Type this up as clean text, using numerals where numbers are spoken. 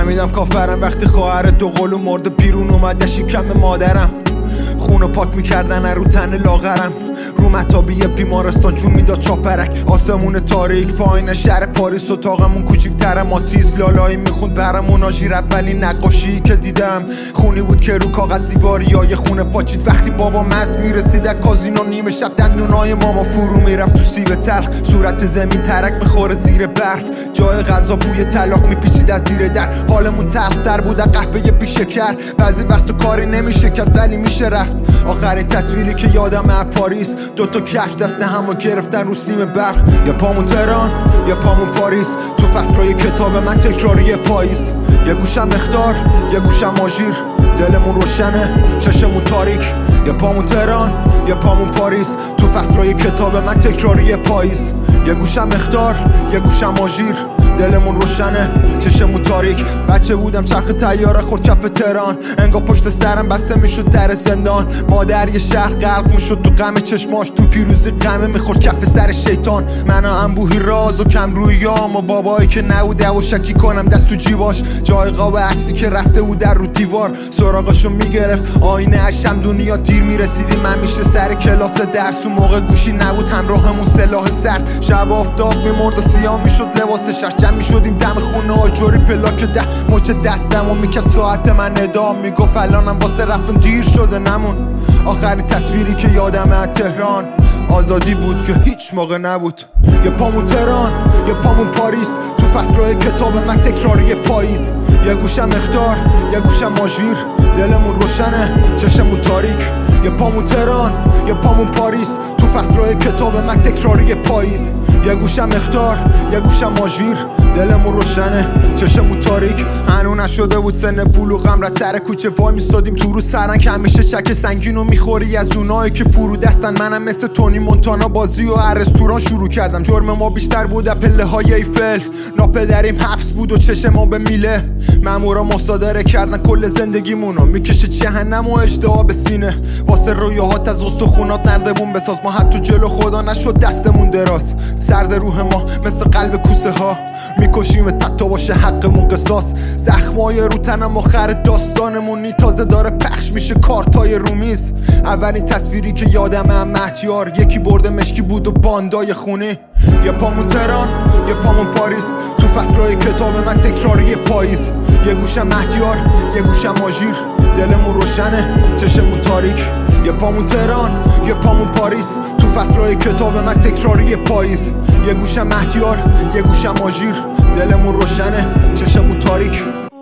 فهمیدم کافرم وقتی خواهر دو قلو مرد بیرون اومده شکم مادرم. خونو پاک میکردن رو تن لاغرم، رو مطابی بیمارستان جون میداد چاپرک. آسمون تاریک پایین شهر پاریس، اتاقمون کوچیک‌تره، ماتیز لالایی میخوند برامون. آژیر اولین نقاشی که دیدم خونی بود که رو کاغذ دیواریای خونه پاچید. وقتی بابا مست میرسید از کازینو نیمه شب، دندونای ماما فرو میرفت تو سیب تلخ. صورت زمین ترک میخوره زیر برف، جای غذا بوی طلاق میپیچید از زیر در. حالمون تلختر بود از قهوه بی شکر، بعضی وقت کاری نمیشه کرد ولی میشه رفت. آخرین تصویری که یادم از پاریس، دوتا کفش دست همو گرفتن رو سیم برق. یا پامون تهران یا پامون پاریس، تو فصلای کتاب من تکراری پاییز. یه گوشم اخطار یه گوشم آژیر، دلمون روشنه چشمون تاریک. یا پامون تهران یا پامون پاریس، تو فصلای کتاب من تکراری پاییز. یه گوشم اخطار یه گوشم آژیر، دلمون روشنه چشمون تاریک. بچه بودم چرخ طیاره خورد کف تهران، انگار پشت سرم بسته میشد در زندان. مادر یه شهر غرق میشد تو غم چشماش، تو پیروزی غمه میخورد کف سر شیطان. من انبوهی راز و کم رویام و بابایی که نبوده و شکی کنم دست تو جیباش. جای قاب عکسی که رفته بود در رو دیوار، سراغشو میگرفت آینه اشم دنیا دیر میرسیدیم. من میشه سر کلاس درس و موقع گوشی نبود همراهمون سلاح سرد. شب آفتاب میمرد و سیاه میشد لباس شهر، جمع میشدیم دم خونه آجوری پلاک ده. مچ دستم و میکرد ساعت من ادام، میگفت الانم واسه رفتن دیر شده نمون. آخرین تصویری که یادم از تهران آزادی بود که هیچ موقع نبود. یا پامون تهران یا پامون پاریس، تو فصلای کتاب من تکراری پاییز. یه گوشم اخطار یه گوشم آژیر، دلمون روشنه چشمون تاریک. یا پامون تهران یا پامون پاریس، تو فصلای کتاب من تکراری پاییز. یه گوشم اخطار یه گوشم آژیر، دلمون روشنه چشمون تاریک. هنو نشده بود سن پول و غم، رد سر کوچه وای میستادیم تو رو سرن که همیشه چک سنگینو میخوری از اونایی که فرو دستن. منم مثل تونی مونتانا بازی و رستوران شروع کردم. جرم ما بیشتر بود از پله های ایفل، ناپدریم حبس بود و چشم ما به میله. مامورا مصادره کردن کل زندگیمونو، میکشه جهنم و اشتها به سینه. واسه رویاهات از استخونات نردمون بساز، ما حتی جلو خدا نشد دستمون دراز. سرد روح ما مثل قلب کوسه ها، میکشیم تا باشه حقمون قصاص. زخمای رو تنم آخر داستانمونی، تازه داره پخش میشه کارتای رومیز. اولین تصویری که یادم هم مهدیار، یکی برده مشکی بود و باندای خونه. یا پامون تهران یا پامون پاریس، تو فصلای کتاب من تکراری پاییز. یه گوشم مهدیار یه گوشم آژیر، دلمون روشنه چشمون تاریک. یا پامون تهران یا پامون پاریس، تو فصلای کتاب من تکراری پاییز. یه گوشم مهدیار یه گوشم آژیر، دلمون روشنه چشمون تاریک.